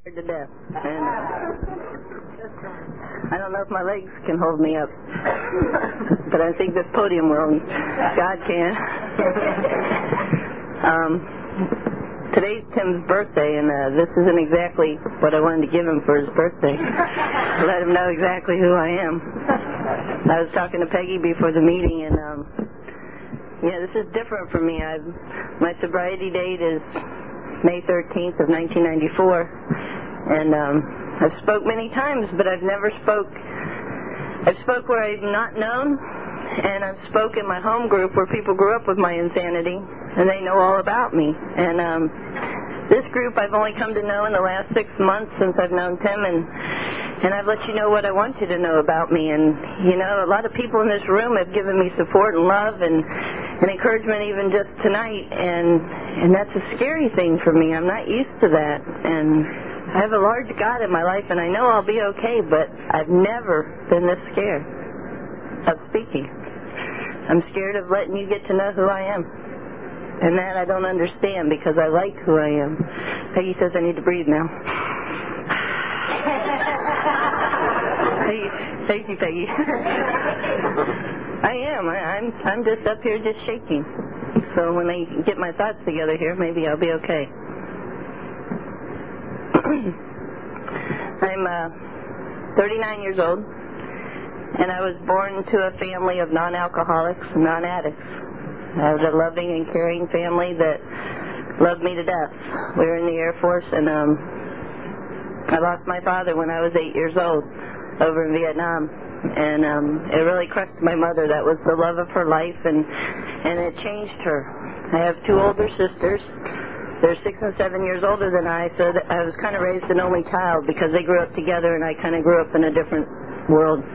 to death. And I don't know if my legs can hold me up, but I think this podium will. God can. Today's Tim's birthday, and this isn't exactly what I wanted to give him for his birthday. Let him know exactly who I am. I was talking to Peggy before the meeting, and yeah, this is different for me. My sobriety date is May 13th of 1994, and I've spoke many times, but I've never spoke. I've spoke where I've not known, and I've spoke in my home group where people grew up with my insanity, and they know all about me. And this group I've only come to know in the last 6 months since I've known Tim, and I've let you know what I want you to know about me. And, you know, a lot of people in this room have given me support and love and encouragement even just tonight, and that's a scary thing for me. I'm not used to that, and I have a large God in my life, and I know I'll be okay, but I've never been this scared of speaking. I'm scared of letting you get to know who I am, and that I don't understand because I like who I am. Peggy says I need to breathe now. Thank you, Peggy. I am. I'm just up here just shaking. So when I get my thoughts together here, maybe I'll be okay. I'm 39 years old, and I was born to a family of non-alcoholics and non-addicts. I was a loving and caring family that loved me to death. We were in the Air Force, and I lost my father when I was 8 years old over in Vietnam, and it really crushed my mother. That was the love of her life, and it changed her. I have two older sisters. They're 6 and 7 years older than I, so I was kind of raised an only child because they grew up together, and I kind of grew up in a different world.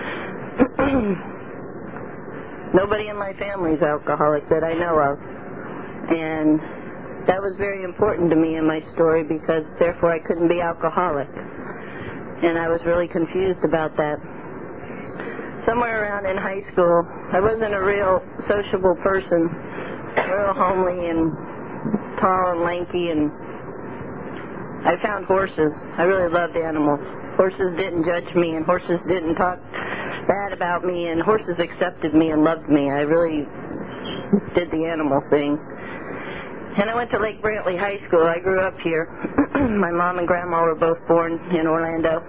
Nobody in my family is alcoholic that I know of, and that was very important to me in my story because therefore I couldn't be alcoholic, and I was really confused about that. Somewhere around in high school, I wasn't a real sociable person, real homely and tall and lanky, and I found horses. I really loved animals. Horses didn't judge me, and horses didn't talk bad about me, and horses accepted me and loved me. I really did the animal thing. And I went to Lake Brantley High School. I grew up here. My mom and grandma were both born in Orlando.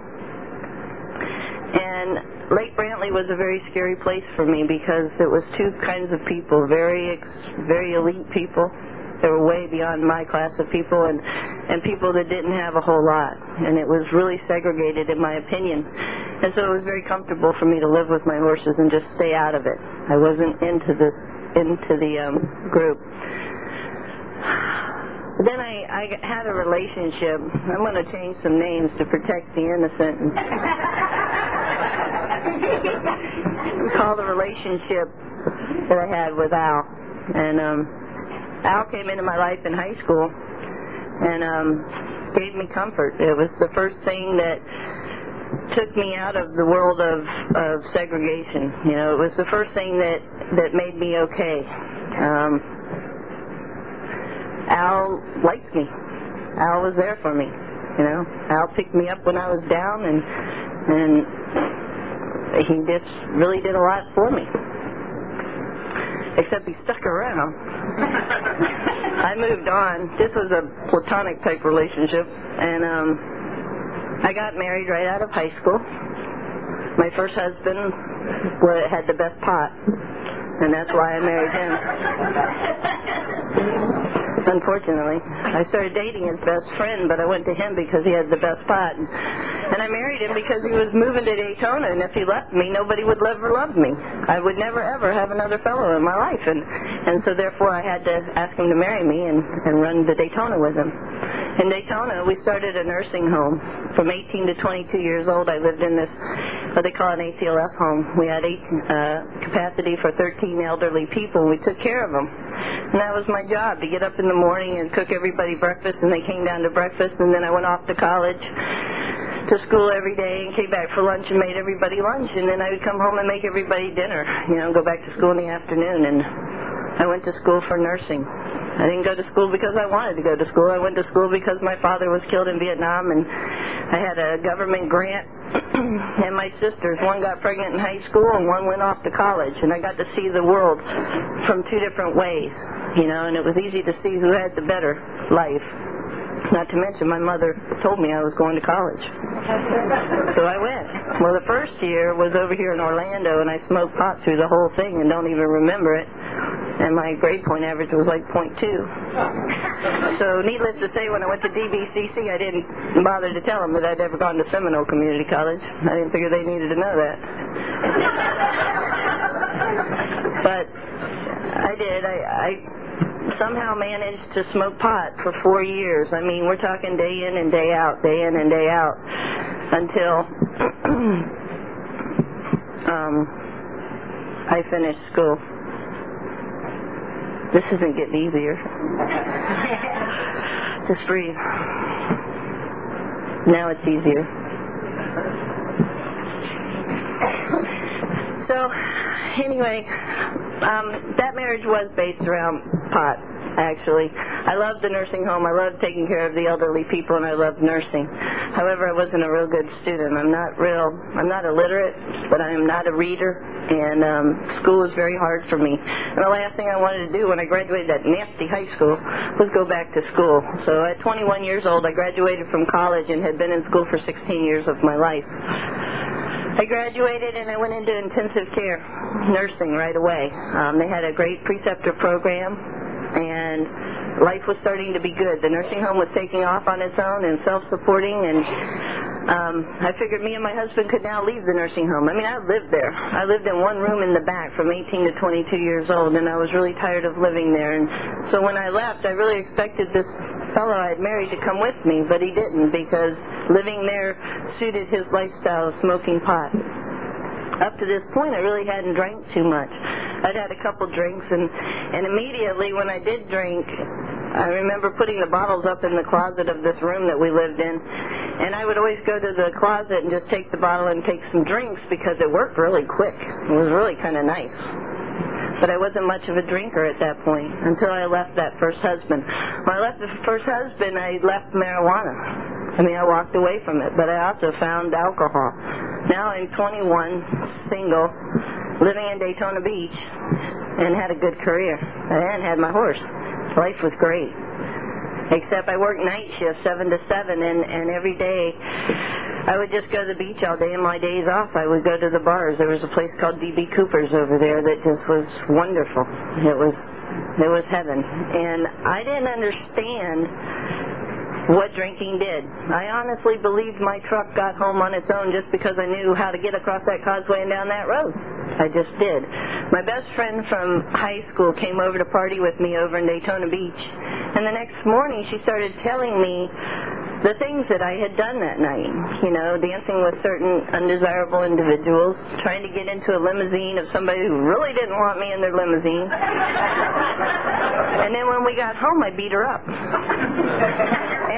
And Lake Brantley was a very scary place for me because it was two kinds of people, very elite people. They were way beyond my class of people, and people that didn't have a whole lot. And it was really segregated, in my opinion. And so it was very comfortable for me to live with my horses and just stay out of it. I wasn't into the group. But then I had a relationship. I'm going to change some names to protect the innocent. We call the relationship that I had with Al. And Al came into my life in high school and gave me comfort. It was the first thing that took me out of the world of segregation. You know, it was the first thing that made me okay. Al liked me. Al was there for me. You know, Al picked me up when I was down, and he just really did a lot for me. Except he stuck around. I moved on. This was a platonic type relationship, and I got married right out of high school. My first husband had the best pot, and that's why I married him. Unfortunately, I started dating his best friend, but I went to him because he had the best pot. And I married him because he was moving to Daytona, and if he left me, nobody would ever love me. I would never, ever have another fellow in my life. And so therefore I had to ask him to marry me and run to Daytona with him. In Daytona, we started a nursing home. From 18 to 22 years old, I lived in this, what they call an ACLF home. We had capacity for 13 elderly people, and we took care of them. And that was my job, to get up in the morning and cook everybody breakfast, and they came down to breakfast, and then I went off to college, to school every day, and came back for lunch and made everybody lunch, and then I would come home and make everybody dinner, you know, go back to school in the afternoon. And I went to school for nursing. I didn't go to school because I wanted to go to school. I went to school because my father was killed in Vietnam, and I had a government grant, and my sisters, one got pregnant in high school and one went off to college, and I got to see the world from two different ways, and it was easy to see who had the better life. Not to mention my mother told me I was going to college. So I went. Well, the first year was over here in Orlando, and I smoked pot through the whole thing and don't even remember it. And my grade point average was like 0.2. So needless to say, when I went to DBCC, I didn't bother to tell them that I'd ever gone to Seminole Community College. I didn't figure they needed to know that. But I did. I somehow managed to smoke pot for 4 years. I mean, we're talking day in and day out, until I finished school. This isn't getting easier. Just breathe. Now it's easier. So, anyway, that marriage was based around pot, actually. I loved the nursing home. I loved taking care of the elderly people, and I loved nursing. However, I wasn't a real good student. I'm not illiterate, but I am not a reader, and school was very hard for me. And the last thing I wanted to do when I graduated that nasty high school was go back to school. So at 21 years old, I graduated from college and had been in school for 16 years of my life. I graduated and I went into intensive care nursing right away. They had a great preceptor program, and life was starting to be good. The nursing home was taking off on its own and self-supporting, and I figured me and my husband could now leave the nursing home. I mean, I lived there. I lived in one room in the back from 18 to 22 years old, and I was really tired of living there. And so when I left, I really expected this fellow I had married to come with me, but he didn't, because living there suited his lifestyle of smoking pot. Up to this point, I really hadn't drank too much. I'd had a couple drinks, and immediately when I did drink, I remember putting the bottles up in the closet of this room that we lived in, and I would always go to the closet and just take the bottle and take some drinks because it worked really quick. It was really kind of nice. But I wasn't much of a drinker at that point until I left that first husband. When I left the first husband, I left marijuana. I mean, I walked away from it, but I also found alcohol. Now I'm 21, single, living in Daytona Beach, and had a good career. And had my horse. Life was great. Except I worked night shift, 7 to 7, and every day I would just go to the beach all day, and my days off I would go to the bars. There was a place called D.B. Cooper's over there that just was wonderful. It was heaven. And I didn't understand what drinking did. I honestly believed my truck got home on its own just because I knew how to get across that causeway and down that road. I just did. My best friend from high school came over to party with me over in Daytona Beach, and the next morning she started telling me the things that I had done that night. Dancing with certain undesirable individuals, trying to get into a limousine of somebody who really didn't want me in their limousine. And then when we got home, I beat her up. And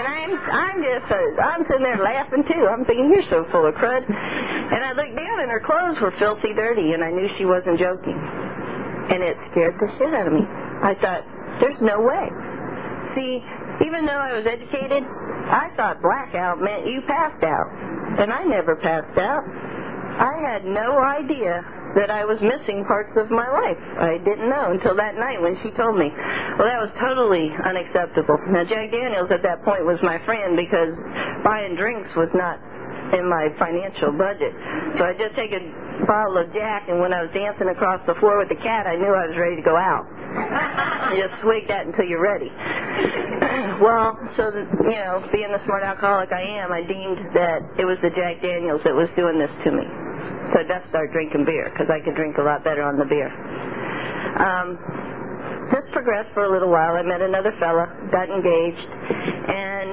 I'm sitting there laughing too. I'm thinking, you're so full of crud. And I looked down and her clothes were filthy dirty, and I knew she wasn't joking. And it scared the shit out of me. I thought, there's no way. See, even though I was educated, I thought blackout meant you passed out. And I never passed out. I had no idea that I was missing parts of my life. I didn't know until that night when she told me. Well, that was totally unacceptable. Now, Jack Daniels at that point was my friend because buying drinks was not in my financial budget. So I just take a bottle of Jack, and when I was dancing across the floor with the cat, I knew I was ready to go out. You just swig that until you're ready. Well, so, being the smart alcoholic I am, I deemed that it was the Jack Daniels that was doing this to me. So I just started drinking beer, because I could drink a lot better on the beer. This progressed for a little while. I met another fella, got engaged, and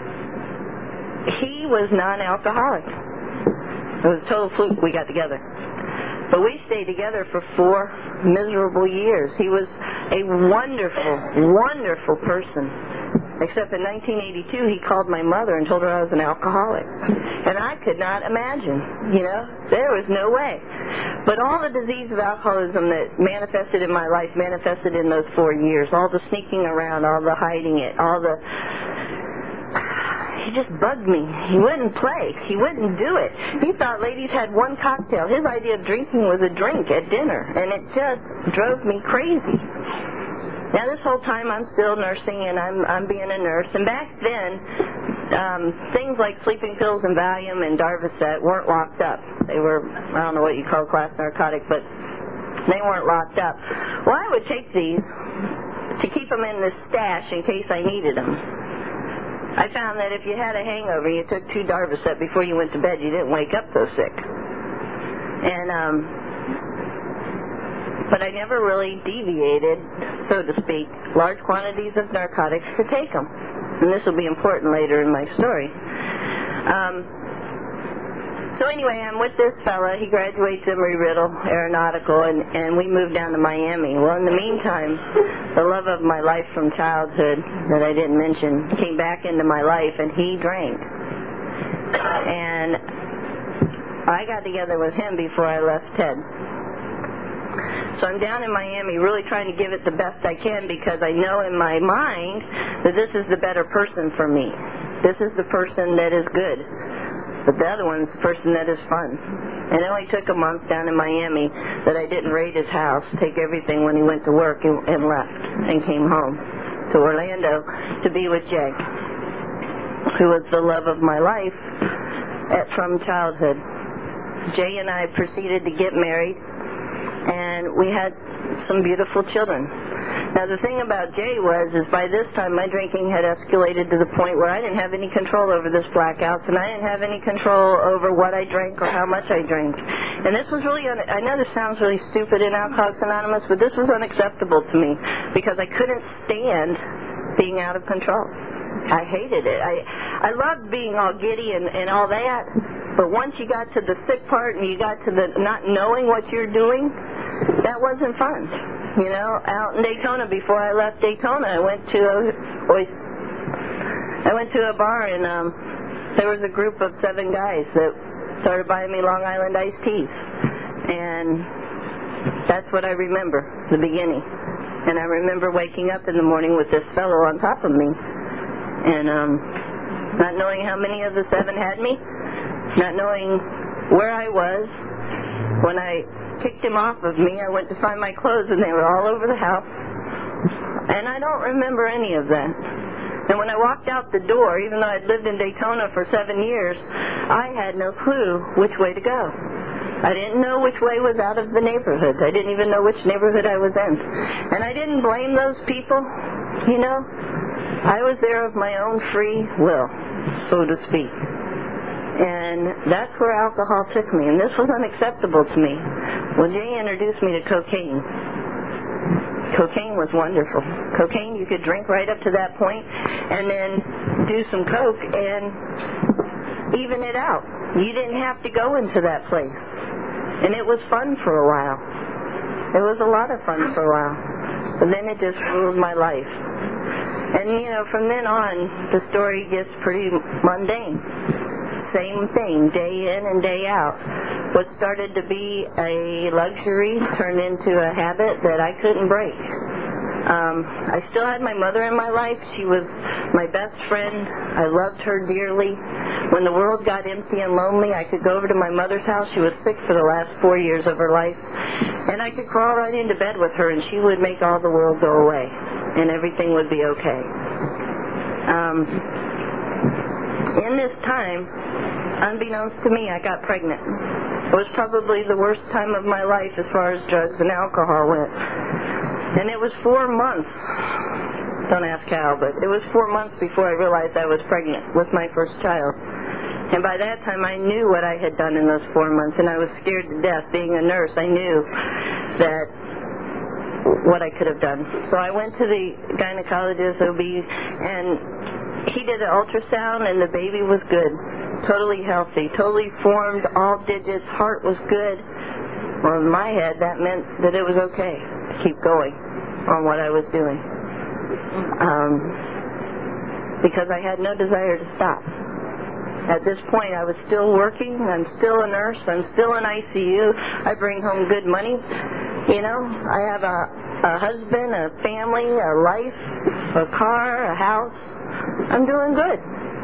he was non-alcoholic. It was a total fluke we got together. But we stayed together for 4 miserable years. He was a wonderful, wonderful person. Except in 1982, he called my mother and told her I was an alcoholic. And I could not imagine, there was no way. But all the disease of alcoholism that manifested in my life manifested in those 4 years. All the sneaking around, all the hiding it, all the... He just bugged me. He wouldn't play. He wouldn't do it. He thought ladies had one cocktail. His idea of drinking was a drink at dinner, and it just drove me crazy. Now this whole time I'm still nursing, and I'm being a nurse. And back then, things like sleeping pills and Valium and Darvocet weren't locked up. They were, I don't know what you call class narcotic, but they weren't locked up. Well, I would take these to keep them in the stash in case I needed them. I found that if you had a hangover, you took 2 Darvocet before you went to bed, you didn't wake up so sick. And, but I never really deviated, so to speak, large quantities of narcotics to take them. And this will be important later in my story. So anyway, I'm with this fella. He graduates Embry-Riddle Aeronautical, and we moved down to Miami. Well, in the meantime, the love of my life from childhood that I didn't mention came back into my life, and he drank. And I got together with him before I left Ted. So I'm down in Miami really trying to give it the best I can, because I know in my mind that this is the better person for me. This is the person that is good. But the other one's the person that is fun. And it only took a month down in Miami that I didn't raid his house, take everything when he went to work, and left, and came home to Orlando to be with Jay, who was the love of my life from childhood. Jay and I proceeded to get married, and we had some beautiful children. Now the thing about Jay is by this time my drinking had escalated to the point where I didn't have any control over this blackouts, and I didn't have any control over what I drank or how much I drank. And this was really, I know this sounds really stupid in Alcoholics Anonymous, but this was unacceptable to me because I couldn't stand being out of control. I hated it. I loved being all giddy and all that, but once you got to the sick part and you got to the not knowing what you're doing, that wasn't fun. You know, out in Daytona, before I left Daytona, I went to a bar, and there was a group of 7 guys that started buying me Long Island iced teas. And that's what I remember, the beginning. And I remember waking up in the morning with this fellow on top of me, and not knowing how many of the 7 had me, not knowing where I was. When I kicked him off of me, I went to find my clothes, and they were all over the house. And I don't remember any of that. And when I walked out the door, even though I'd lived in Daytona for 7 years, I had no clue which way to go. I didn't know which way was out of the neighborhood. I didn't even know which neighborhood I was in. And I didn't blame those people, you know. I was there of my own free will, so to speak. And that's where alcohol took me, and this was unacceptable to me. Well, Jay introduced me to cocaine. Cocaine was wonderful. Cocaine, you could drink right up to that point and then do some coke and even it out. You didn't have to go into that place. And it was fun for a while. It was a lot of fun for a while. But then it just ruled my life. And, you know, from then on, the story gets pretty mundane. Same thing, day in and day out. What started to be a luxury turned into a habit that I couldn't break. I still had my mother in my life. She was my best friend. I loved her dearly. When the world got empty and lonely, I could go over to my mother's house. She was sick for the last 4 years of her life. And I could crawl right into bed with her, and she would make all the world go away. And everything would be okay. In this time, unbeknownst to me, I got pregnant. It was probably the worst time of my life as far as drugs and alcohol went. And it was 4 months, don't ask how, but it was 4 months before I realized I was pregnant with my first child. And by that time, I knew what I had done in those 4 months, and I was scared to death. Being a nurse, I knew that what I could have done. So I went to the gynecologist, OB, and he did an ultrasound, and the baby was good, totally healthy, totally formed, all digits, heart was good. Well, in my head, that meant that it was okay to keep going on what I was doing, because I had no desire to stop. At this point, I was still working. I'm still a nurse. I'm still in ICU. I bring home good money. You know, I have a husband, a family, a life, a car, a house. I'm doing good.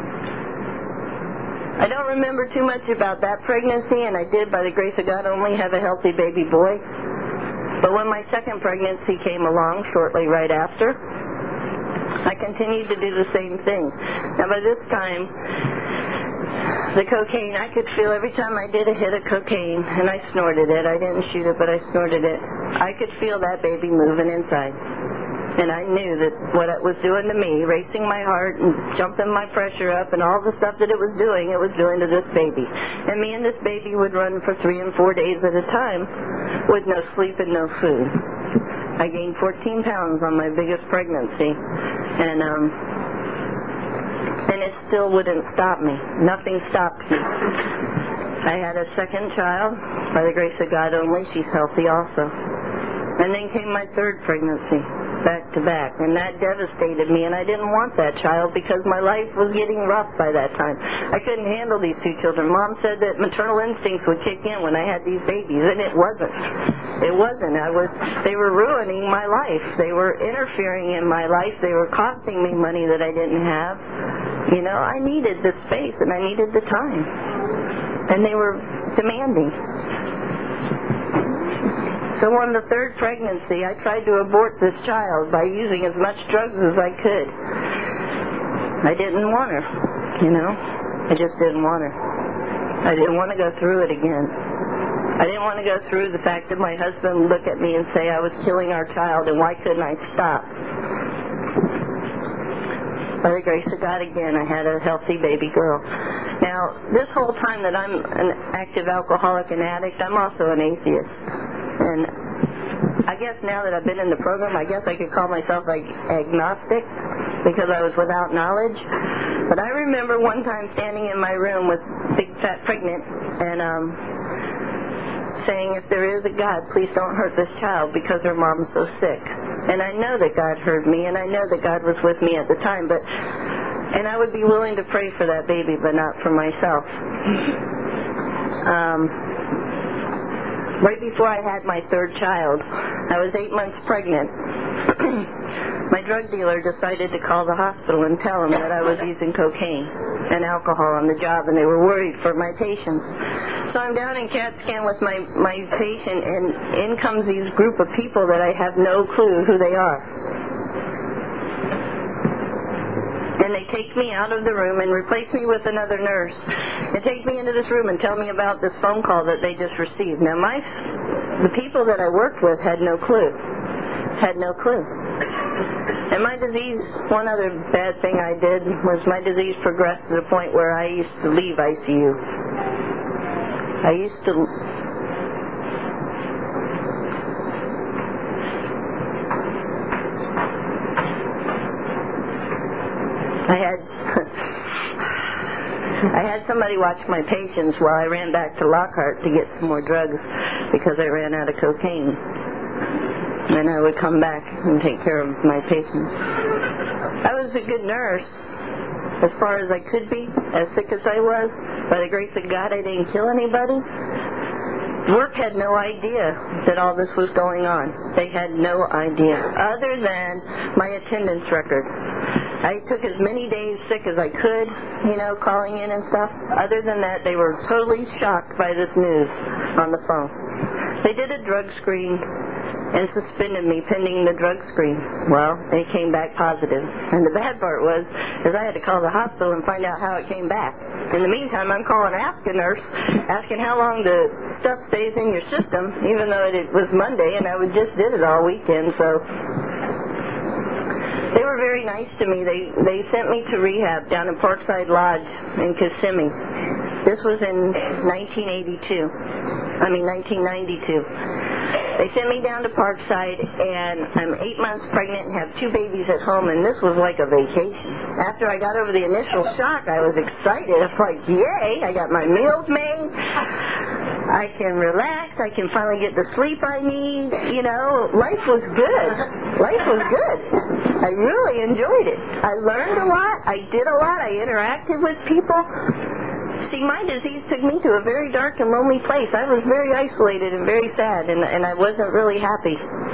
I don't remember too much about that pregnancy, and I did, by the grace of God, only have a healthy baby boy. But when my second pregnancy came along shortly right after, I continued to do the same thing. Now, by this time, the cocaine, I could feel every time I did a hit of cocaine, and I snorted it. I didn't shoot it, but I snorted it. I could feel that baby moving inside. And I knew that what it was doing to me, racing my heart and jumping my pressure up and all the stuff that it was doing to this baby. And me and this baby would run for 3 and 4 days at a time with no sleep and no food. I gained 14 pounds on my biggest pregnancy. And it still wouldn't stop me. Nothing stopped me. I had a second child, by the grace of God only. She's healthy also. And then came my third pregnancy, back to back. And that devastated me, and I didn't want that child because my life was getting rough by that time. I couldn't handle these 2 children. Mom said that maternal instincts would kick in when I had these babies, and it wasn't. It wasn't. They were ruining my life. They were interfering in my life. They were costing me money that I didn't have. You know, I needed the space, and I needed the time. And they were demanding. So on the third pregnancy, I tried to abort this child by using as much drugs as I could. I didn't want her, you know. I just didn't want her. I didn't want to go through it again. I didn't want to go through the fact that my husband would look at me and say I was killing our child, and why couldn't I stop? By the grace of God, again, I had a healthy baby girl. Now, this whole time that I'm an active alcoholic and addict, I'm also an atheist. And I guess now that I've been in the program, I guess I could call myself agnostic because I was without knowledge. But I remember one time standing in my room with big fat pregnant and saying, if there is a God, please don't hurt this child because her mom's so sick. And I know that God heard me, and I know that God was with me at the time, and I would be willing to pray for that baby, but not for myself. Right before I had my third child, I was 8 months pregnant. My drug dealer decided to call the hospital and tell them that I was using cocaine and alcohol on the job, and they were worried for my patients. So I'm down in CAT scan with my patient, and in comes these group of people that I have no clue who they are. And they take me out of the room and replace me with another nurse and take me into this room and tell me about this phone call that they just received. Now, the people that I worked with had no clue. Had no clue. And my disease, one other bad thing I did was my disease progressed to the point where I used to leave ICU. I used to... I had somebody watch my patients while I ran back to Lockhart to get some more drugs because I ran out of cocaine. And I would come back and take care of my patients. I was a good nurse as far as I could be, as sick as I was. By the grace of God, I didn't kill anybody. Work had no idea that all this was going on. They had no idea, other than my attendance record. I took as many days sick as I could, calling in and stuff. Other than that, they were totally shocked by this news on the phone. They did a drug screen and suspended me pending the drug screen. Well, they came back positive. And the bad part was I had to call the hospital and find out how it came back. In the meantime, I'm calling a nurse, asking how long the stuff stays in your system, even though it was Monday and I just did it all weekend, so... They were very nice to me. They sent me to rehab down in Parkside Lodge in Kissimmee. This was in 1992. They sent me down to Parkside, and I'm 8 months pregnant and have 2 babies at home, and this was like a vacation. After I got over the initial shock, I was excited. I was like, yay, I got my meals made. I can relax. I can finally get the sleep I need. Life was good. Life was good. I really enjoyed it. I learned a lot. I did a lot. I interacted with people. See, my disease took me to a very dark and lonely place. I was very isolated and very sad, and I wasn't really happy.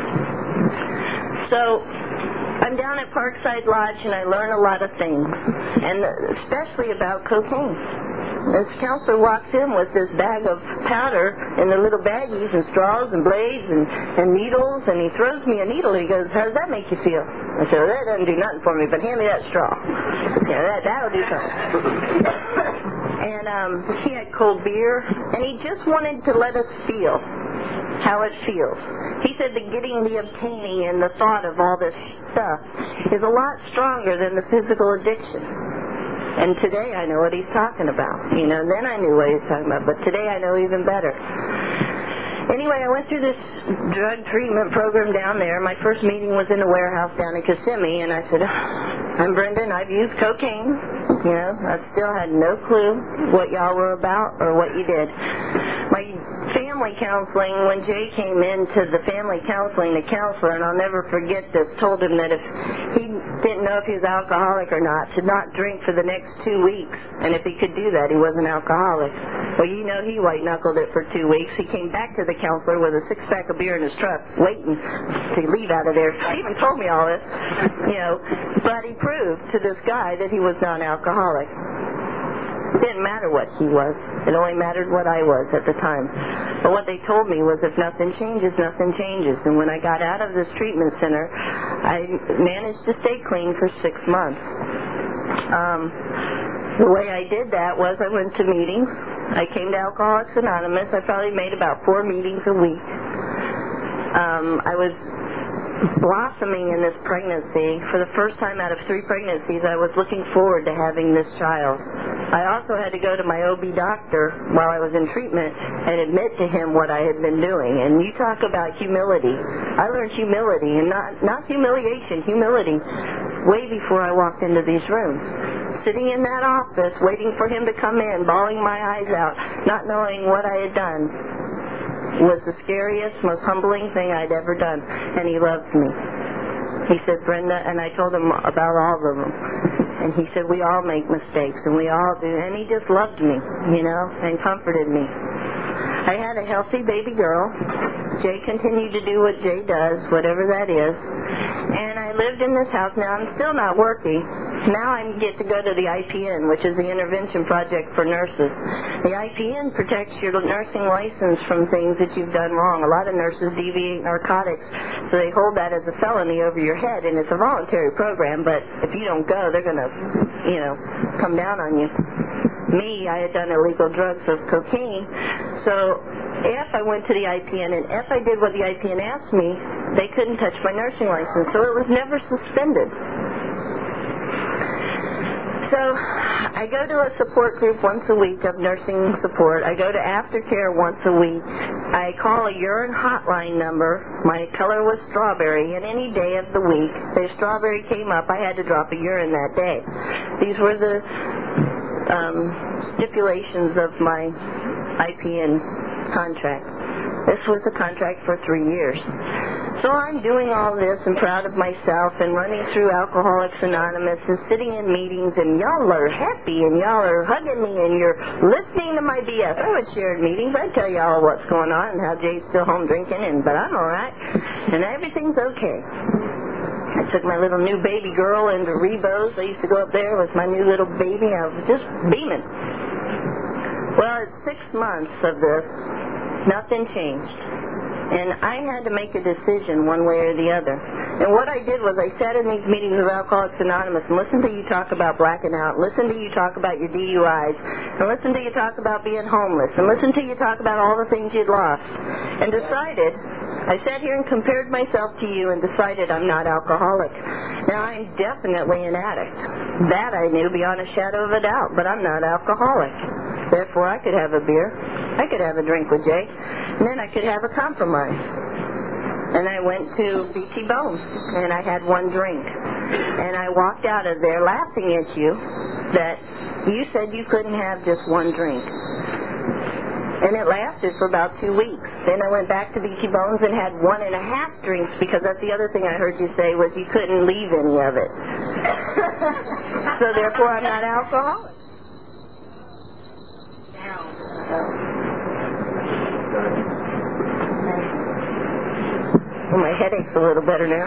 So I'm down at Parkside Lodge, and I learn a lot of things, and especially about cocaine. This counselor walks in with this bag of powder in the little baggies and straws and blades and needles, and he throws me a needle. He goes, "How does that make you feel?" I said, "Well, that doesn't do nothing for me, but hand me that straw." Yeah, that'll do something. And he had cold beer, and he just wanted to let us feel how it feels. He said that getting the obtaining and the thought of all this stuff is a lot stronger than the physical addiction. And today I know what he's talking about. You know, then I knew what he was talking about, but today I know even better. Anyway, I went through this drug treatment program down there. My first meeting was in a warehouse down in Kissimmee, and I said, "I'm Brenda, and I've used cocaine." You know, I still had no clue what y'all were about or what you did. My family counseling, when Jay came into the family counseling, the counselor, and I'll never forget this, told him that if he didn't know if he was alcoholic or not, to not drink for the next 2 weeks, and if he could do that, he wasn't alcoholic. Well, you know, he white-knuckled it for 2 weeks. He came back to the counselor with a six-pack of beer in his truck, waiting to leave out of there. He even told me all this, you know, but he proved to this guy that he was not alcoholic. It didn't matter what he was. It only mattered what I was at the time. But what they told me was, if nothing changes, nothing changes. And when I got out of this treatment center, I managed to stay clean for 6 months. The way I did that was I went to meetings. I came to Alcoholics Anonymous. I probably made about 4 meetings a week. I was blossoming in this pregnancy. For the first time out of 3 pregnancies, I was looking forward to having this child. I also had to go to my OB doctor while I was in treatment and admit to him what I had been doing. And you talk about humility. I learned humility, and not humiliation, humility, way before I walked into these rooms. Sitting in that office, waiting for him to come in, bawling my eyes out, not knowing what I had done, was the scariest, most humbling thing I'd ever done. And he loved me. He said, "Brenda," and I told him about all of them. And he said, "We all make mistakes, and we all do." And he just loved me, you know, and comforted me. I had a healthy baby girl. Jay continued to do what Jay does, whatever that is. And I lived in this house. Now, I'm still not working. Now I get to go to the IPN, which is the Intervention Project for Nurses. The IPN protects your nursing license from things that you've done wrong. A lot of nurses deviate narcotics, so they hold that as a felony over your head, and it's a voluntary program, but if you don't go, they're going to, you know, come down on you. Me, I had done illegal drugs of cocaine, so if I went to the IPN and if I did what the IPN asked me, they couldn't touch my nursing license, so it was never suspended. So I go to a support group once a week of nursing support. I go to aftercare once a week. I call a urine hotline number. My color was strawberry, and any day of the week, if strawberry came up, I had to drop a urine that day. These were the stipulations of my IPN contract. This was the contract for 3 years. So I'm doing all this and proud of myself and running through Alcoholics Anonymous and sitting in meetings, and y'all are happy and y'all are hugging me and you're listening to my BS. I would share meetings. I'd tell y'all what's going on and how Jay's still home drinking, but I'm all right and everything's okay. I took my little new baby girl into Rebo's. I used to go up there with my new little baby. I was just beaming. Well, at 6 months of this, nothing changed. And I had to make a decision one way or the other. And what I did was I sat in these meetings of Alcoholics Anonymous and listened to you talk about blacking out, listened to you talk about your DUIs, and listened to you talk about being homeless, and listened to you talk about all the things you'd lost, and decided, I sat here and compared myself to you and decided I'm not alcoholic. Now, I'm definitely an addict. That I knew beyond a shadow of a doubt, but I'm not alcoholic. Therefore, I could have a beer. I could have a drink with Jay. And then I could have a compromise. And I went to BT Bones, and I had 1 drink. And I walked out of there laughing at you that you said you couldn't have just 1 drink. And it lasted for about 2 weeks. Then I went back to BT Bones and had 1.5 drinks, because that's the other thing I heard you say was you couldn't leave any of it. So therefore, I'm not alcoholic. a little better now.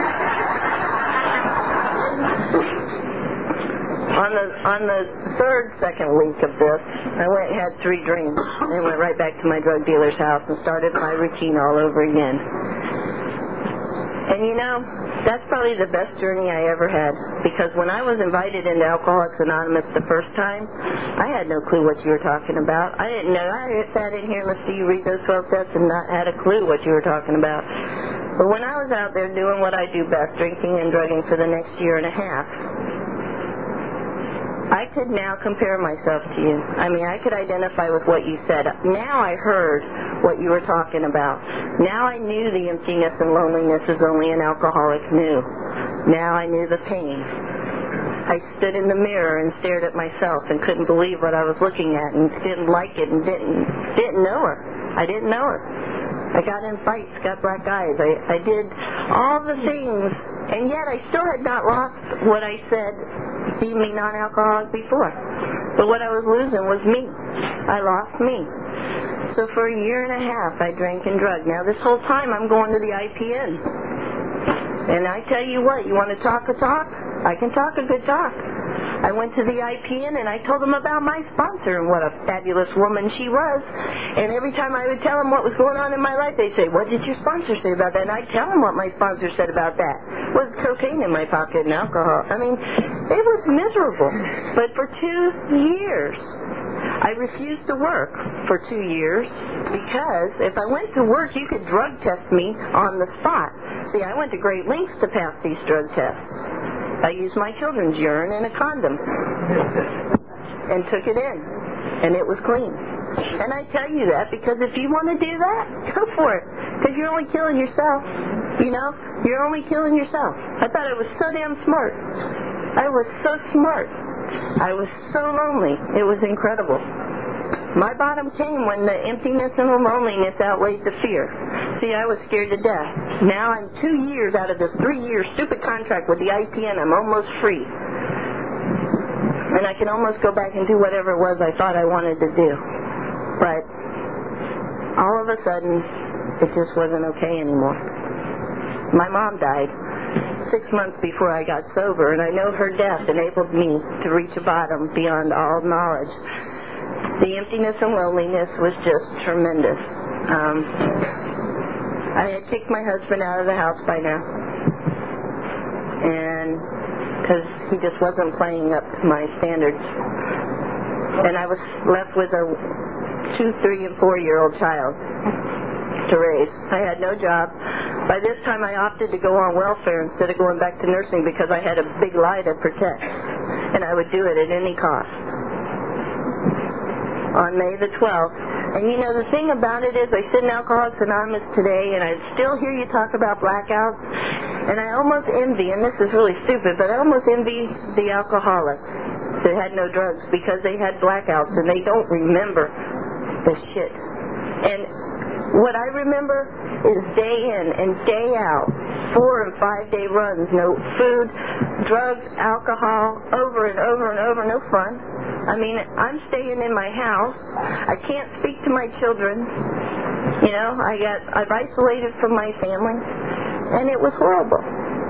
On the second week of this, I went and had 3 drinks and went right back to my drug dealer's house and started my routine all over again. And you know, that's probably the best journey I ever had, because when I was invited into Alcoholics Anonymous the first time, I had no clue what you were talking about. I didn't know. I sat in here and listened to you read those 12 steps and not had a clue what you were talking about. But when I was out there doing what I do best, drinking and drugging for the next year and a half, I could now compare myself to you. I mean, I could identify with what you said. Now I heard what you were talking about. Now I knew the emptiness and loneliness as only an alcoholic knew. Now I knew the pain. I stood in the mirror and stared at myself and couldn't believe what I was looking at and didn't like it and didn't know her. I didn't know her. I got in fights, got black eyes. I did all the things, and yet I still had not lost what I said deemed me non-alcoholic before. But what I was losing was me. I lost me. So for a year and a half, I drank and drugged. Now this whole time, I'm going to the IPN. And I tell you what, you want to talk a talk? I can talk a good talk. I went to the IPN and I told them about my sponsor and what a fabulous woman she was. And every time I would tell them what was going on in my life, they'd say, "What did your sponsor say about that?" And I'd tell them what my sponsor said about that. With cocaine in my pocket and alcohol. I mean, it was miserable. But for 2 years, I refused to work for 2 years because if I went to work, you could drug test me on the spot. See, I went to great lengths to pass these drug tests. I used my children's urine in a condom and took it in, and it was clean. And I tell you that because if you want to do that, go for it, because you're only killing yourself. You know, you're only killing yourself. I thought I was so damn smart. I was so smart. I was so lonely. It was incredible. My bottom came when the emptiness and the loneliness outweighed the fear. See, I was scared to death. Now I'm 2 years out of this 3-year stupid contract with the IPN. I'm almost free. And I can almost go back and do whatever it was I thought I wanted to do. But all of a sudden, it just wasn't okay anymore. My mom died 6 months before I got sober, and I know her death enabled me to reach a bottom beyond all knowledge. The emptiness and loneliness was just tremendous. I had kicked my husband out of the house by now, and because he just wasn't playing up to my standards. And I was left with a 2, 3, and 4-year-old child to raise. I had no job. By this time, I opted to go on welfare instead of going back to nursing because I had a big lie to protect, and I would do it at any cost. On May the 12th. And you know, the thing about it is I sit in Alcoholics Anonymous today and I still hear you talk about blackouts, and I almost envy, and this is really stupid, but I almost envy the alcoholics that had no drugs because they had blackouts and they don't remember the shit. And what I remember is day in and day out, 4 and 5 day runs, no food, drugs, alcohol, over and over and over, no fun. I mean, I'm staying in my house. I can't speak to my children. You know, I've isolated from my family, and it was horrible.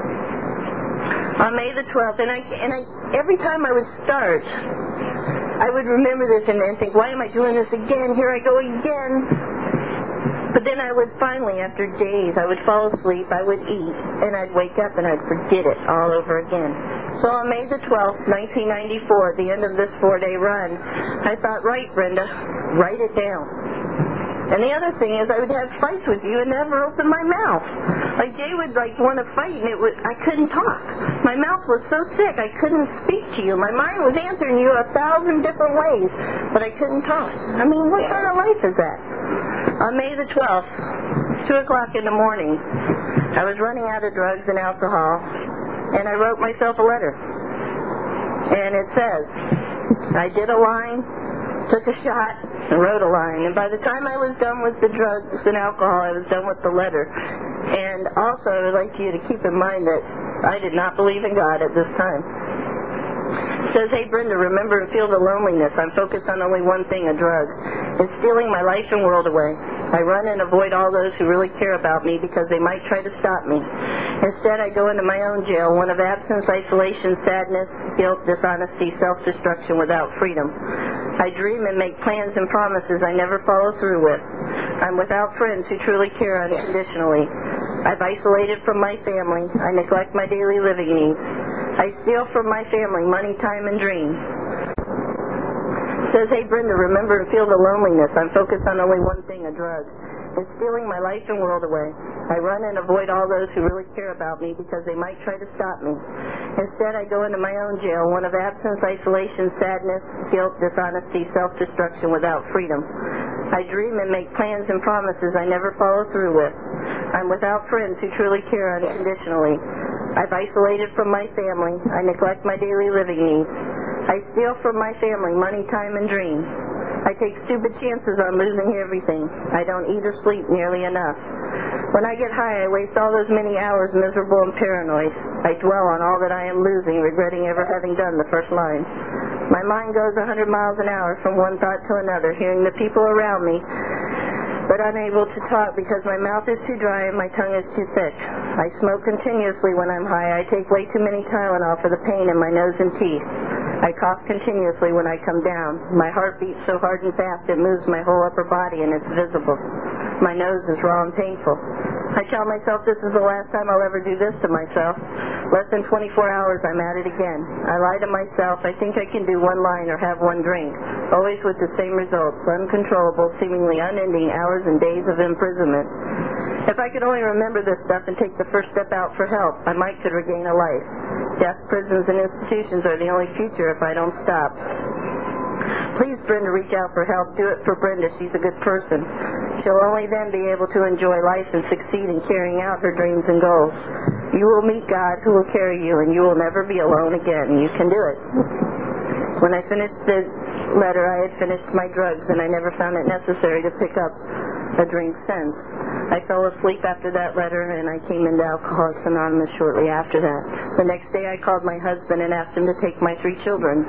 On May the 12th, and I every time I would start, I would remember this and then think, why am I doing this again? Here I go again. But then I would finally, after days, I would fall asleep, I would eat, and I'd wake up and I'd forget it all over again. So on May the 12th, 1994, at the end of this 4-day run, I thought, right, Brenda, write it down. And the other thing is I would have fights with you and never open my mouth. Like Jay would want to fight and I couldn't talk. My mouth was so thick I couldn't speak to you. My mind was answering you 1,000 different ways, but I couldn't talk. I mean, what kind of life is that? On May the 12th, 2 o'clock in the morning, I was running out of drugs and alcohol, and I wrote myself a letter. And it says, I did a line, took a shot, and wrote a line. And by the time I was done with the drugs and alcohol, I was done with the letter. And also, I would like you to keep in mind that I did not believe in God at this time. It says, hey, Brenda, remember and feel the loneliness. I'm focused on only one thing, a drug. It's stealing my life and world away. I run and avoid all those who really care about me because they might try to stop me. Instead, I go into my own jail, one of absence, isolation, sadness, guilt, dishonesty, self-destruction without freedom. I dream and make plans and promises I never follow through with. I'm without friends who truly care unconditionally. I've isolated from my family. I neglect my daily living needs. I steal from my family money, time, and dreams. It says, hey Brenda, remember and feel the loneliness. I'm focused on only one thing, a drug. It's stealing my life and world away. I run and avoid all those who really care about me because they might try to stop me. Instead, I go into my own jail, one of absence, isolation, sadness, guilt, dishonesty, self-destruction without freedom. I dream and make plans and promises I never follow through with. I'm without friends who truly care unconditionally. I've isolated from my family. I neglect my daily living needs. I steal from my family money, time, and dreams. I take stupid chances on losing everything. I don't eat or sleep nearly enough. When I get high, I waste all those many hours miserable and paranoid. I dwell on all that I am losing, regretting ever having done the first line. My mind goes 100 miles an hour from one thought to another, hearing the people around me, but unable to talk because my mouth is too dry and my tongue is too thick. I smoke continuously when I'm high. I take way too many Tylenol for the pain in my nose and teeth. I cough continuously when I come down. My heart beats so hard and fast it moves my whole upper body and it's visible. My nose is raw and painful. I tell myself this is the last time I'll ever do this to myself. Less than 24 hours, I'm at it again. I lie to myself. I think I can do one line or have one drink. Always with the same results. Uncontrollable, seemingly unending hours and days of imprisonment. If I could only remember this stuff and take the first step out for help, I might could regain a life. Death, prisons, and institutions are the only future if I don't stop. Please, Brenda, reach out for help. Do it for Brenda. She's a good person. She'll only then be able to enjoy life and succeed in carrying out her dreams and goals. You will meet God who will carry you, and you will never be alone again. You can do it. When I finished the letter, I had finished my drugs, and I never found it necessary to pick up a drink since. I fell asleep after that letter, and I came into Alcoholics Anonymous shortly after that. The next day, I called my husband and asked him to take my 3 children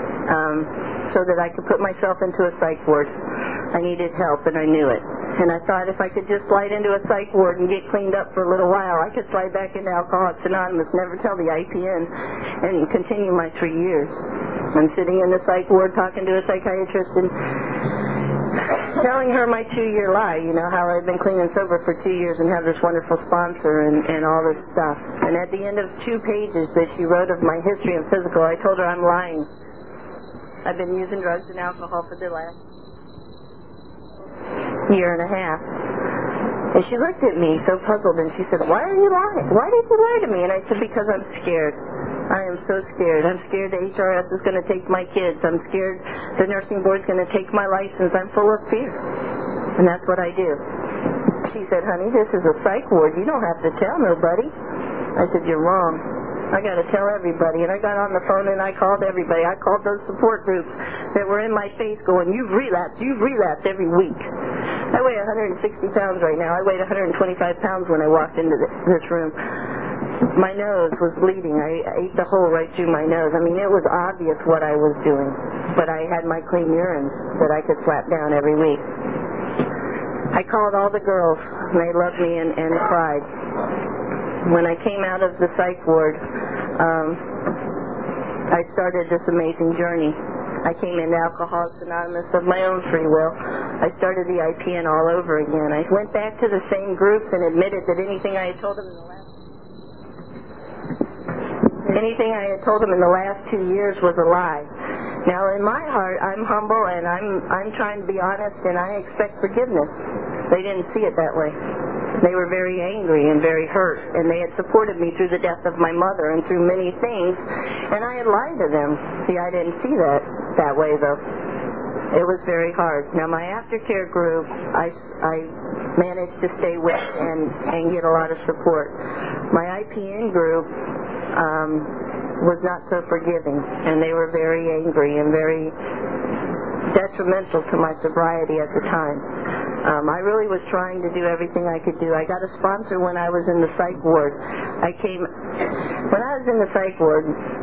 so that I could put myself into a psych ward. I needed help, and I knew it. And I thought if I could just slide into a psych ward and get cleaned up for a little while, I could slide back into Alcoholics Anonymous, never tell the IPN, and continue my 3 years. I'm sitting in the psych ward talking to a psychiatrist and telling her my 2-year lie, you know, how I've been clean and sober for 2 years and have this wonderful sponsor and all this stuff. And at the end of 2 pages that she wrote of my history and physical, I told her I'm lying. I've been using drugs and alcohol for the last year and a half. And she looked at me so puzzled and she said, why are you lying? Why did you lie to me? And I said, because I'm scared. I am so scared. I'm scared the HRS is going to take my kids. I'm scared the nursing board's going to take my license. I'm full of fear. And that's what I do. She said, honey, this is a psych ward. You don't have to tell nobody. I said, you're wrong. I got to tell everybody. And I got on the phone and I called everybody. I called those support groups that were in my face going, you've relapsed every week. I weigh 160 pounds right now. I weighed 125 pounds when I walked into this room. My nose was bleeding. I ate the hole right through my nose. I mean, it was obvious what I was doing. But I had my clean urines that I could slap down every week. I called all the girls, and they loved me and cried. When I came out of the psych ward, I started this amazing journey. I came into Alcoholics Anonymous of my own free will. I started the IPN all over again. I went back to the same groups and admitted that anything I had told them in the last 2 years was a lie. Now, in my heart, I'm humble and I'm trying to be honest, and I expect forgiveness. They didn't see it that way. They were very angry and very hurt, and they had supported me through the death of my mother and through many things, and I had lied to them. See, I didn't see that way, though. It was very hard. Now, my aftercare group, I managed to stay with and get a lot of support. My IPN group was not so forgiving, and they were very angry and very detrimental to my sobriety at the time. I really was trying to do everything I could do. I got a sponsor when I was in the psych ward. When I was in the psych ward,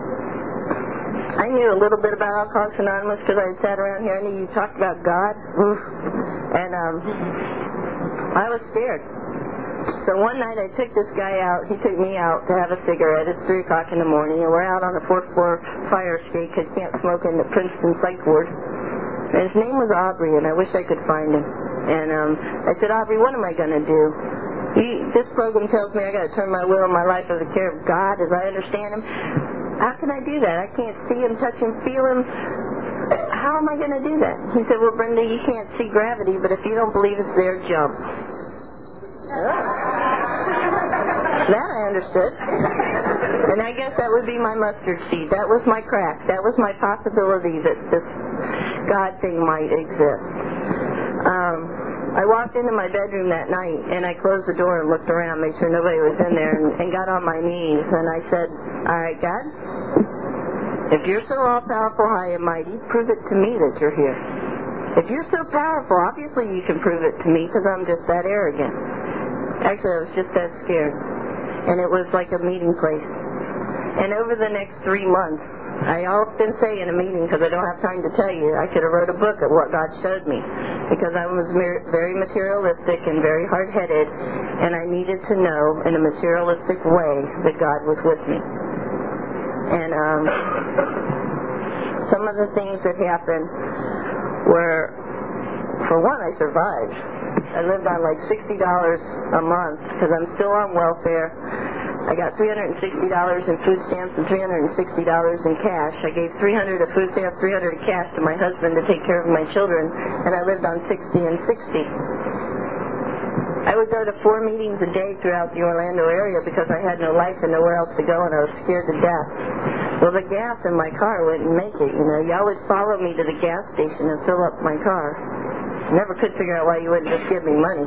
I knew a little bit about Alcoholics Anonymous because I had sat around here. I knew you talked about God. And I was scared. So one night I took this guy out. He took me out to have a cigarette. It's 3 o'clock in the morning, and we're out on the 4th floor fire escape because you can't smoke in the Princeton Psych Ward. And his name was Aubrey, and I wish I could find him. And I said, Aubrey, what am I going to do? This program tells me I got to turn my will and my life over to the care of God as I understand Him. How can I do that? I can't see Him, touch Him, feel Him. How am I going to do that? He said, well, Brenda, you can't see gravity, but if you don't believe it's there, jump. That I understood. And I guess that would be my mustard seed. That was my crack. That was my possibility that this God thing might exist. I walked into my bedroom that night, and I closed the door and looked around, made sure nobody was in there, and got on my knees, and I said, all right, God, if you're so all-powerful, high and mighty, prove it to me that you're here. If you're so powerful, obviously you can prove it to me because I'm just that arrogant. Actually, I was just that scared. And it was like a meeting place. And over the next 3 months, I often say in a meeting, because I don't have time to tell you, I could have wrote a book of what God showed me. Because I was very materialistic and very hard-headed, and I needed to know in a materialistic way that God was with me. And some of the things that happened were, for one, I survived. I lived on like $60 a month because I'm still on welfare. I got $360 in food stamps and $360 in cash. I gave $300 of food stamps, $300 of cash to my husband to take care of my children, and I lived on $60 and $60. I would go to 4 meetings a day throughout the Orlando area because I had no life and nowhere else to go, and I was scared to death. Well, the gas in my car wouldn't make it, you know. Y'all would follow me to the gas station and fill up my car. Never could figure out why you wouldn't just give me money.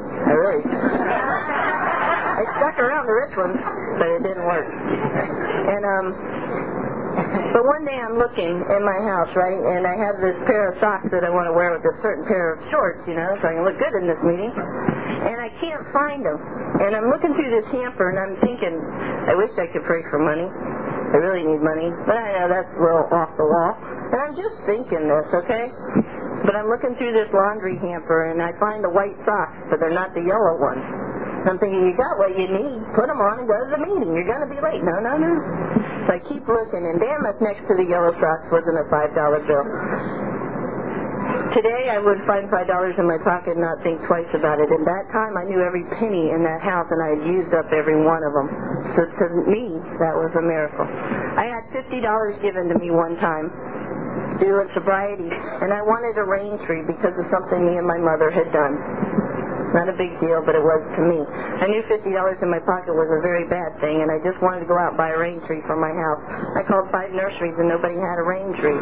I stuck around the rich ones, but it didn't work. And but one day I'm looking in my house, right, and I have this pair of socks that I want to wear with a certain pair of shorts, you know, so I can look good in this meeting. And I can't find them. And I'm looking through this hamper, and I'm thinking, I wish I could pray for money. I really need money, but I know that's a little off the wall. And I'm just thinking this, okay? But I'm looking through this laundry hamper, and I find the white socks, but they're not the yellow ones. I'm thinking, you got what you need, put them on and go to the meeting. You're going to be late. No. So I keep looking, and damn if next to the yellow socks wasn't a $5 bill. Today I would find $5 in my pocket and not think twice about it. At that time I knew every penny in that house, and I had used up every one of them. So to me, that was a miracle. I had $50 given to me one time due to sobriety, and I wanted a rain tree because of something me and my mother had done. Not a big deal, but it was to me. I knew $50 in my pocket was a very bad thing, and I just wanted to go out and buy a rain tree for my house. I called 5 nurseries, and nobody had a rain tree.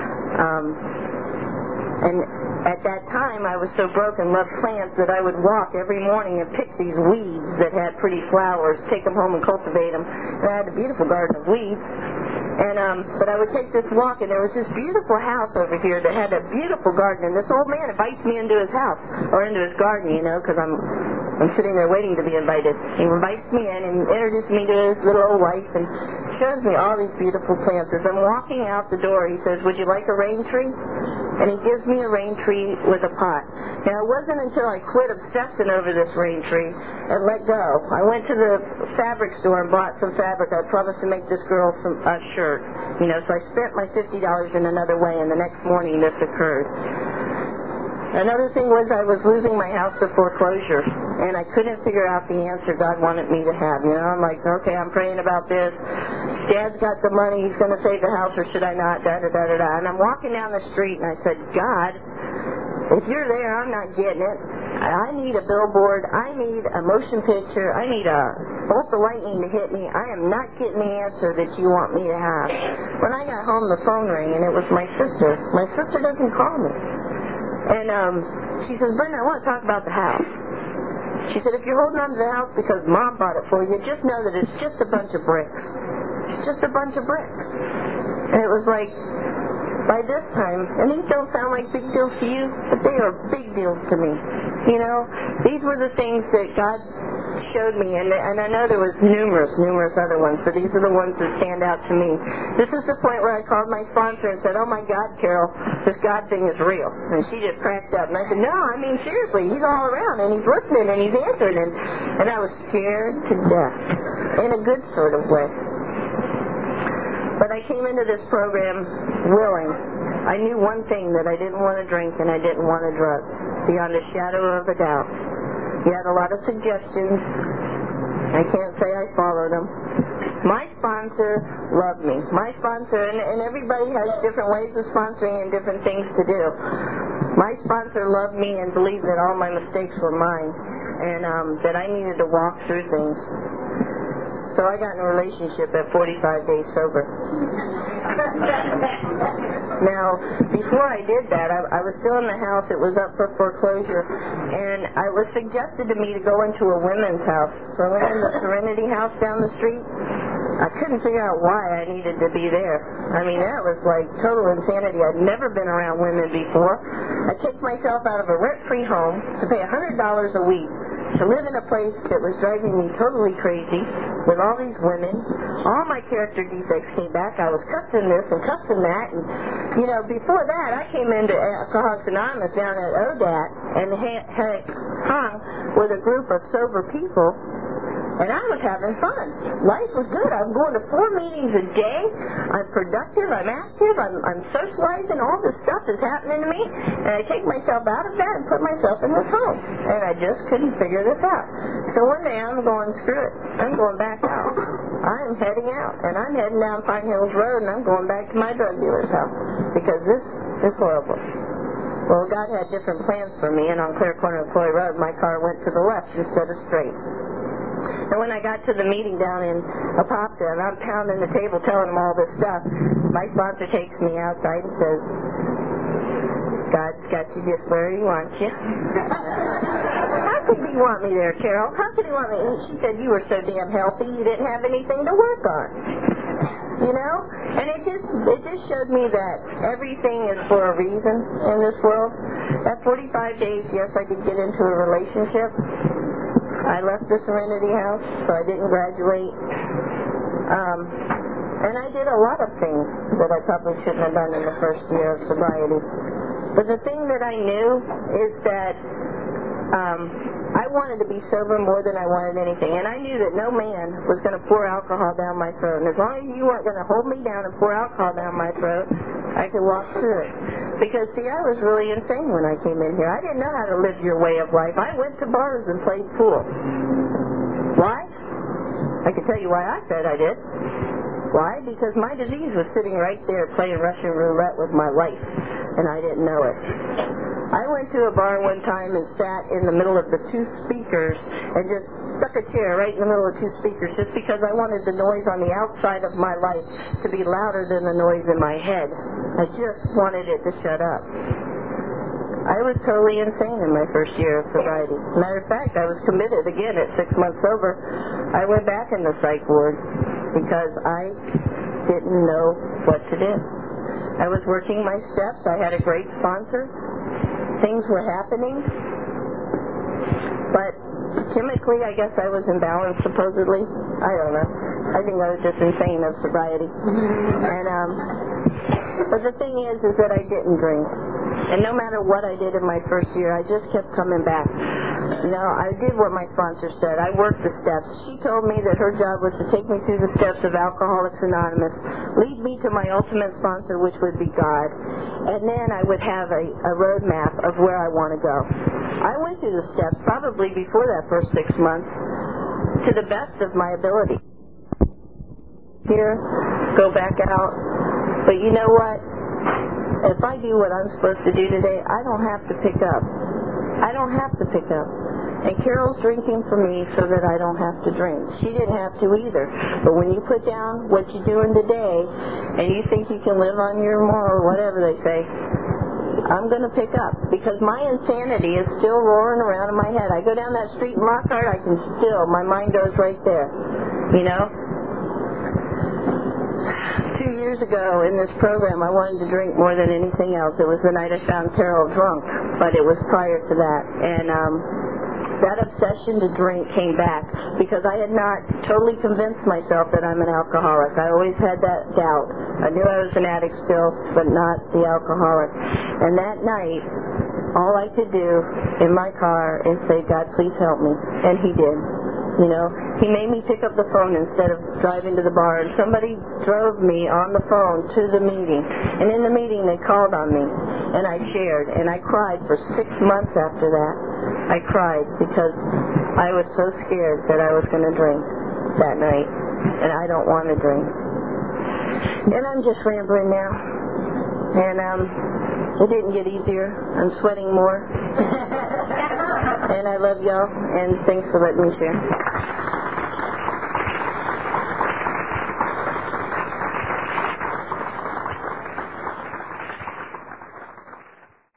And at that time, I was so broke and loved plants that I would walk every morning and pick these weeds that had pretty flowers, take them home and cultivate them. And I had a beautiful garden of weeds. But I would take this walk, and there was this beautiful house over here that had a beautiful garden, and this old man invites me into his house, or into his garden, you know, because I'm sitting there waiting to be invited. He invites me in and introduces me to his little old wife and shows me all these beautiful plants. As I'm walking out the door, he says, would you like a rain tree? And he gives me a rain tree with a pot. Now, it wasn't until I quit obsessing over this rain tree and let go. I went to the fabric store and bought some fabric. I promised to make this girl a shirt. You know, so I spent my $50 in another way, and the next morning this occurred. Another thing was I was losing my house to foreclosure, and I couldn't figure out the answer God wanted me to have. You know, I'm like, okay, I'm praying about this. Dad's got the money. He's going to save the house, or should I not? Da-da-da-da-da. And I'm walking down the street, and I said, God, if you're there, I'm not getting it. I need a billboard. I need a motion picture. I need a bolt of lightning to hit me. I am not getting the answer that you want me to have. When I got home, the phone rang, and it was my sister. My sister doesn't call me. And she says, Brenda, I want to talk about the house. She said, if you're holding on to the house because Mom bought it for you, just know that it's just a bunch of bricks. It's just a bunch of bricks. And it was like, by this time, and these don't sound like big deals to you, but they are big deals to me. You know, these were the things that God showed me, and I know there was numerous other ones, but these are the ones that stand out to me. This is the point where I called my sponsor and said, "Oh my God, Carol, this God thing is real." And she just cracked up, and I said, "No, I mean seriously, he's all around, and he's listening, and he's answering," and I was scared to death, in a good sort of way. But I came into this program willing. I knew one thing, that I didn't want to drink and I didn't want to drug, beyond a shadow of a doubt. He had a lot of suggestions. I can't say I followed them. My sponsor loved me. My sponsor, and everybody has different ways of sponsoring and different things to do. My sponsor loved me and believed that all my mistakes were mine, and that I needed to walk through things. So I got in a relationship at 45 days sober. Now, before I did that, I was still in the house. It was up for foreclosure, and it was suggested to me to go into a women's house. So I went in the Serenity House down the street. I couldn't figure out why I needed to be there. I mean, that was like total insanity. I'd never been around women before. I kicked myself out of a rent-free home to pay $100 a week to live in a place that was driving me totally crazy with all these women. All my character defects came back. I was cussing this and cussing that. And, you know, before that, I came into Alcoholics Anonymous down at ODAT and hung with a group of sober people. And I was having fun. Life was good. I'm going to 4 meetings a day. I'm productive. I'm active. I'm socializing. All this stuff is happening to me. And I take myself out of that and put myself in this home. And I just couldn't figure this out. So one day I'm going, screw it. I'm going back out. I'm heading out. And I'm heading down Pine Hills Road, and I'm going back to my drug dealer's house. Because this is horrible. Well, God had different plans for me, and on Clear Corner of Floyd Road, my car went to the left instead of straight. And when I got to the meeting down in Apopka, and I'm pounding the table telling them all this stuff, my sponsor takes me outside and says, "God's got you just where he wants you." "How could he want me there, Carol? How could he want me?" And she said, "You were so damn healthy, you didn't have anything to work on." You know? And it just showed me that everything is for a reason in this world. At 45 days, yes, I did get into a relationship. I left the Serenity House, so I didn't graduate. And I did a lot of things that I probably shouldn't have done in the first year of sobriety. But the thing that I knew is that I wanted to be sober more than I wanted anything. And I knew that no man was going to pour alcohol down my throat. And as long as you weren't going to hold me down and pour alcohol down my throat, I could walk through it. Because, see, I was really insane when I came in here. I didn't know how to live your way of life. I went to bars and played pool. Why? I can tell you why I said I did. Why? Because my disease was sitting right there playing Russian roulette with my life, and I didn't know it. I went to a bar one time and sat in the middle of the 2 speakers and just stuck a chair right in the middle of 2 speakers just because I wanted the noise on the outside of my life to be louder than the noise in my head. I just wanted it to shut up. I was totally insane in my first year of sobriety. Matter of fact, I was committed again at 6 months sober. I went back in the psych ward because I didn't know what to do. I was working my steps. I had a great sponsor. Things were happening. But chemically, I guess I was imbalanced, supposedly. I don't know. I think I was just insane of sobriety. And but the thing is that I didn't drink. And no matter what I did in my first year, I just kept coming back. You know, I did what my sponsor said. I worked the steps. She told me that her job was to take me through the steps of Alcoholics Anonymous, lead me to my ultimate sponsor, which would be God, and then I would have a roadmap of where I want to go. I went through the steps probably before that first 6 months to the best of my ability. Here, go back out. But you know what? If I do what I'm supposed to do today, I don't have to pick up. I don't have to pick up. And Carol's drinking for me so that I don't have to drink. She didn't have to either. But when you put down what you're doing today and you think you can live on your more, or whatever they say, I'm going to pick up. Because my insanity is still roaring around in my head. I go down that street in Lockhart, I can still, my mind goes right there. You know? 2 years ago in this program, I wanted to drink more than anything else. It was the night I found Carol drunk, but it was prior to that. And that obsession to drink came back because I had not totally convinced myself that I'm an alcoholic. I always had that doubt. I knew I was an addict still, but not the alcoholic. And that night, all I could do in my car is say, God, please help me. And He did. You know, He made me pick up the phone instead of driving to the bar. And somebody drove me on the phone to the meeting. And in the meeting, they called on me. And I shared. And I cried for 6 months after that. I cried because I was so scared that I was going to drink that night. And I don't want to drink. And I'm just rambling now. And it didn't get easier. I'm sweating more. And I love y'all. And thanks for letting me share.